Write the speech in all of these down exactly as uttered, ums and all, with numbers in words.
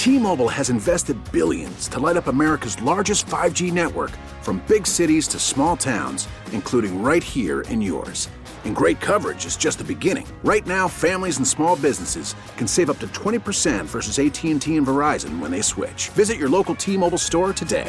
T-Mobile has invested billions to light up America's largest five G network, from big cities to small towns, including right here in yours. And great coverage is just the beginning. Right now, families and small businesses can save up to twenty percent versus A T and T and Verizon when they switch. Visit your local T-Mobile store today.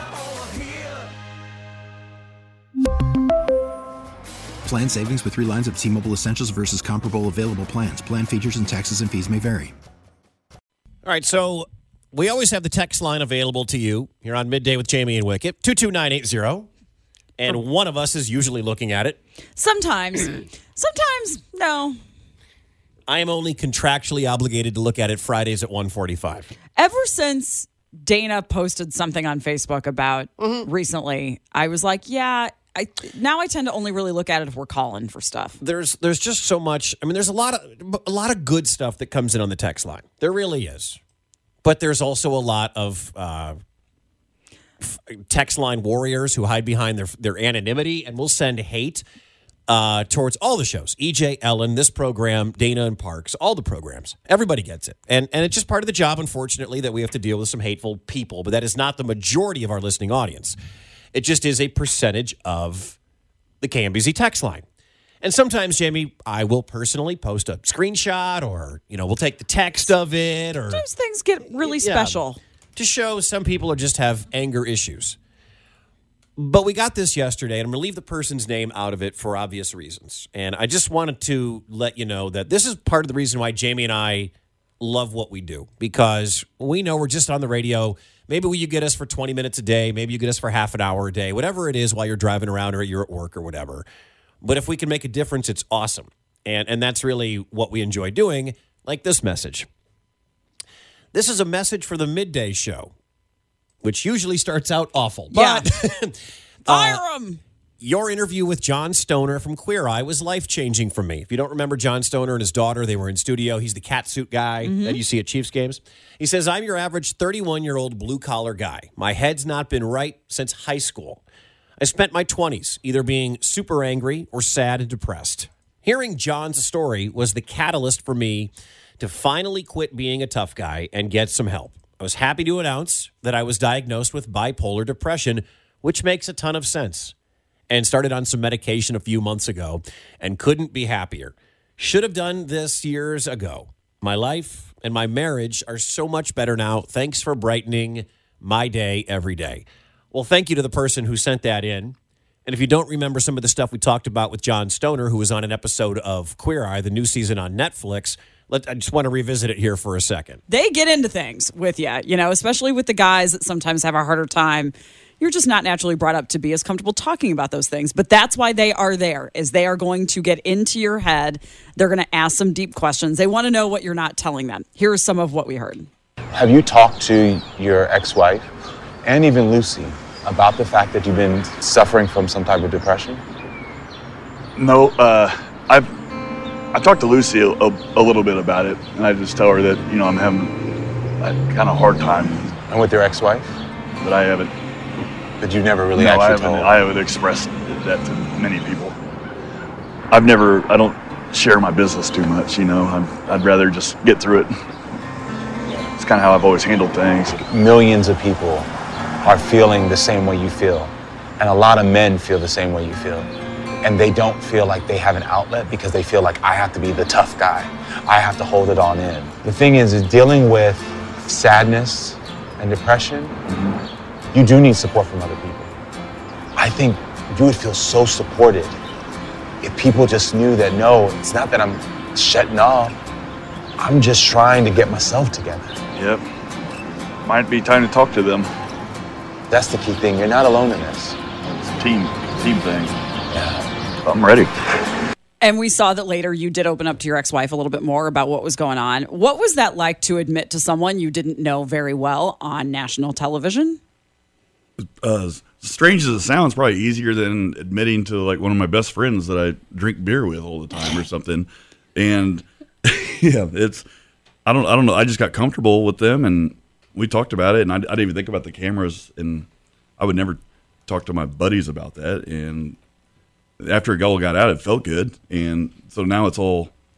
Plan savings with three lines of T-Mobile Essentials versus comparable available plans. Plan features and taxes and fees may vary. All right, so we always have the text line available to you here on Midday with Jamie and Wicket, two two nine eight zero. And one of us is usually looking at it. Sometimes. Sometimes, no. I am only contractually obligated to look at it Fridays at one forty-five. Ever since Dana posted something on Facebook about mm-hmm. recently, I was like, yeah, I now I tend to only really look at it if we're calling for stuff. There's there's just so much. I mean, there's a lot of a lot of good stuff that comes in on the text line. There really is. But there's also a lot of uh, text line warriors who hide behind their their anonymity and will send hate uh, towards all the shows. E J, Ellen, this program, Dana and Parks, all the programs. Everybody gets it. And and it's just part of the job, unfortunately, that we have to deal with some hateful people. But that is not the majority of our listening audience. It just is a percentage of the K M B Z text line. And sometimes, Jamie, I will personally post a screenshot or, you know, we'll take the text of it. Or sometimes things get really yeah, special. To show some people are just have anger issues. But we got this yesterday, and I'm going to leave the person's name out of it for obvious reasons. And I just wanted to let you know that this is part of the reason why Jamie and I love what we do. Because we know we're just on the radio. Maybe you get us for twenty minutes a day. Maybe you get us for half an hour a day. Whatever it is while you're driving around or you're at work or whatever. But if we can make a difference, it's awesome. And and that's really what we enjoy doing, like this message. This is a message for the midday show, which usually starts out awful. But yeah. Fire him! Uh, your interview with John Stoner from Queer Eye was life-changing for me. If you don't remember John Stoner and his daughter, they were in studio. He's the catsuit guy mm-hmm. that you see at Chiefs games. He says, I'm your average thirty-one-year-old blue-collar guy. My head's not been right since high school. I spent my twenties either being super angry or sad and depressed. Hearing John's story was the catalyst for me to finally quit being a tough guy and get some help. I was happy to announce that I was diagnosed with bipolar depression, which makes a ton of sense, and started on some medication a few months ago and couldn't be happier. Should have done this years ago. My life and my marriage are so much better now. Thanks for brightening my day every day. Well, thank you to the person who sent that in. And if you don't remember some of the stuff we talked about with John Stoner, who was on an episode of Queer Eye, the new season on Netflix, let, I just want to revisit it here for a second. They get into things with you, you know, especially with the guys that sometimes have a harder time. You're just not naturally brought up to be as comfortable talking about those things. But that's why they are there, is they are going to get into your head. They're going to ask some deep questions. They want to know what you're not telling them. Here is some of what we heard. Have you talked to your ex-wife and even Lucy about the fact that you've been suffering from some type of depression? No, uh, I've I talked to Lucy a, a, a little bit about it, and I just tell her that, you know, I'm having a kind of hard time. And with your ex-wife? But I haven't. But you've never really no, actually I haven't, told? I haven't expressed that to many people. I've never, I don't share my business too much, you know. I'm, I'd rather just get through it. It's kind of how I've always handled things. Millions of people are feeling the same way you feel. And a lot of men feel the same way you feel. And they don't feel like they have an outlet because they feel like, I have to be the tough guy. I have to hold it on in. The thing is, is dealing with sadness and depression, mm-hmm. you do need support from other people. I think you would feel so supported if people just knew that, no, it's not that I'm shutting off. I'm just trying to get myself together. Yep. Might be time to talk to them. That's the key thing. You're not alone in this. It's a team, team thing. Yeah. I'm ready. And we saw that later you did open up to your ex-wife a little bit more about what was going on. What was that like to admit to someone you didn't know very well on national television? Uh, strange as it sounds, probably easier than admitting to like one of my best friends that I drink beer with all the time or something. And yeah, it's, I don't, I don't know. I just got comfortable with them and we talked about it, and I, I didn't even think about the cameras, and I would never talk to my buddies about that. And after it all got out, it felt good, and so now it's all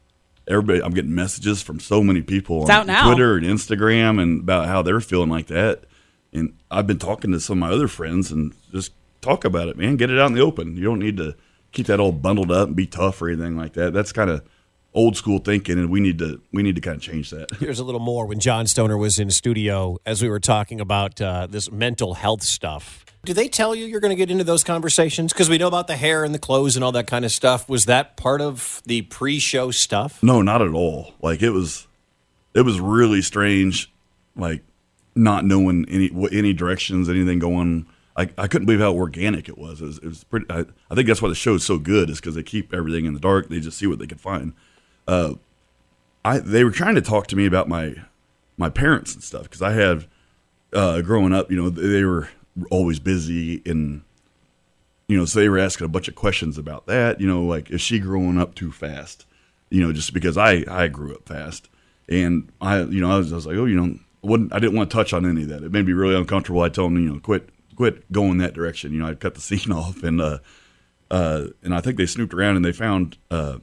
everybody, I'm getting messages from so many people It's on out now. Twitter and Instagram and about how they're feeling like that. And I've been talking to some of my other friends and just talk about it, man. Get it out in the open. You don't need to keep that all bundled up and be tough or anything like that. That's kind of old school thinking, and we need to we need to kind of change that. Here's a little more when John Stoner was in studio as we were talking about uh, this mental health stuff. Do they tell you you're going to get into those conversations? Because we know about the hair and the clothes and all that kind of stuff. Was that part of the pre-show stuff? No, not at all. Like it was, it was really strange. Like not knowing any any directions, anything going. I, I couldn't believe how organic it was. It was, it was pretty. I, I think that's why the show is so good, is because they keep everything in the dark. They just see what they can find. Uh, I they were trying to talk to me about my my parents and stuff, because I had uh, growing up, you know, they were always busy, and you know, so they were asking a bunch of questions about that. You know, like, is she growing up too fast? You know, just because I I grew up fast, and I you know I was, I was like, oh, you know, wouldn't I didn't want to touch on any of that. It made me really uncomfortable. I told them, you know, quit. quit going that direction. You know, I'd cut the scene off, and uh, uh, and I think they snooped around and they found, uh,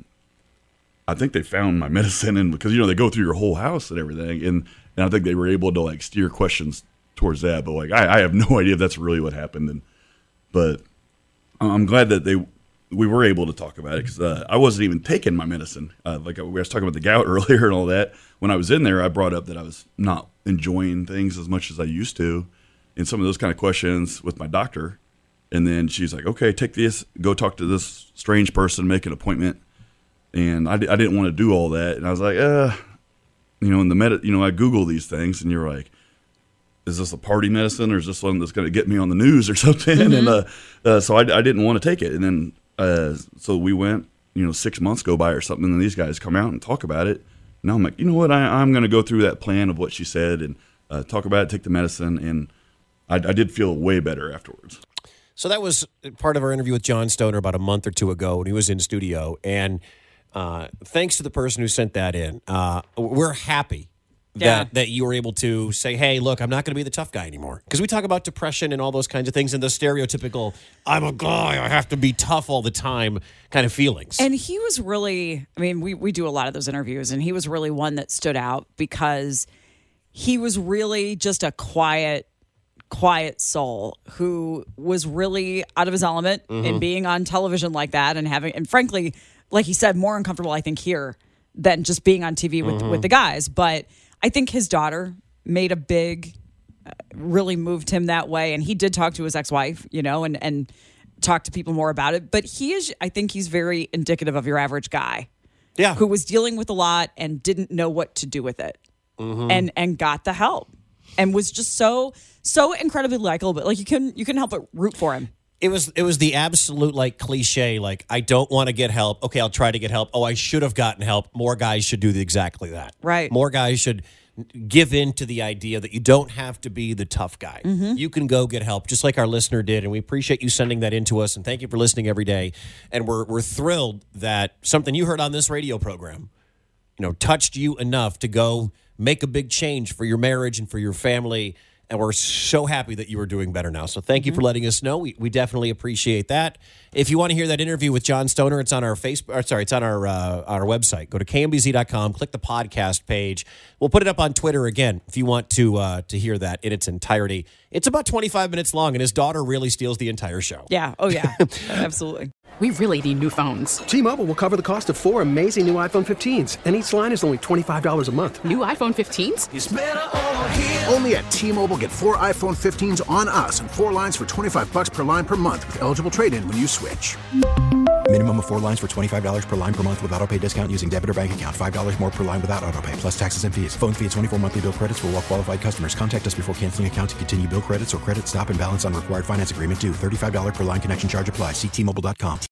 I think they found my medicine, and because, you know, they go through your whole house and everything, and, and I think they were able to like steer questions towards that. But like, I, I have no idea if that's really what happened, and but I'm glad that they we were able to talk about it, because uh, I wasn't even taking my medicine. Uh, like we was talking about the gout earlier and all that. When I was in there, I brought up that I was not enjoying things as much as I used to. And some of those kind of questions with my doctor. And then she's like, okay, take this, go talk to this strange person, make an appointment. And I, I didn't want to do all that. And I was like, uh, you know, in the med, you know, I Google these things, and you're like, is this a party medicine, or is this one that's going to get me on the news or something? Mm-hmm. And uh, uh, so I, I didn't want to take it. And then, uh, so we went, you know, six months go by or something, and these guys come out and talk about it. And I'm like, you know what, I, I'm going to go through that plan of what she said and uh, talk about it, take the medicine, and I, I did feel way better afterwards. So that was part of our interview with John Stoner about a month or two ago when he was in studio. And uh, thanks to the person who sent that in, uh, we're happy that, yeah. that you were able to say, hey, look, I'm not going to be the tough guy anymore. Because we talk about depression and all those kinds of things and the stereotypical, I'm a guy, I have to be tough all the time kind of feelings. And he was really, I mean, we, we do a lot of those interviews, and he was really one that stood out because he was really just a quiet, quiet soul who was really out of his element mm-hmm. in being on television like that, and having, and frankly, like he said, more uncomfortable, I think, here than just being on T V with, mm-hmm. with the guys. But I think his daughter made a big, uh, really moved him that way. And he did talk to his ex-wife, you know, and, and talk to people more about it. But he is, I think he's very indicative of your average guy. Yeah. Who was dealing with a lot and didn't know what to do with it. Mm-hmm. And, and got the help. And was just so so incredibly likable, but like you couldn't you couldn't help but root for him. It was it was the absolute like cliche, like, I don't want to get help. Okay, I'll try to get help. Oh, I should have gotten help. More guys should do exactly that. Right. More guys should give in to the idea that you don't have to be the tough guy. Mm-hmm. You can go get help, just like our listener did, and we appreciate you sending that in to us, and thank you for listening every day. And we're we're thrilled that something you heard on this radio program, you know, touched you enough to go make a big change for your marriage and for your family. And we're so happy that you are doing better now. So thank you for letting us know. We, we definitely appreciate that. If you want to hear that interview with John Stoner, it's on our Facebook. Or sorry, it's on our uh, on our website. Go to K M B Z dot com. Click the podcast page. We'll put it up on Twitter again if you want to uh, to hear that in its entirety. It's about twenty-five minutes long, and his daughter really steals the entire show. Yeah. Oh yeah. Absolutely. We really need new phones. T-Mobile will cover the cost of four amazing new iPhone fifteens, and each line is only twenty-five dollars a month. New iPhone fifteens? It's better over here. Only at T-Mobile, get four iPhone fifteens on us and four lines for twenty-five bucks per line per month with eligible trade-in when you switch. Minimum of four lines for twenty-five dollars per line per month with autopay discount using debit or bank account. five dollars more per line without autopay, plus taxes and fees. Phone fee at twenty-four monthly bill credits for well-qualified customers. Contact us before canceling account to continue bill credits or credit stop and balance on required finance agreement due. thirty-five dollars per line connection charge applies. See T Mobile dot com.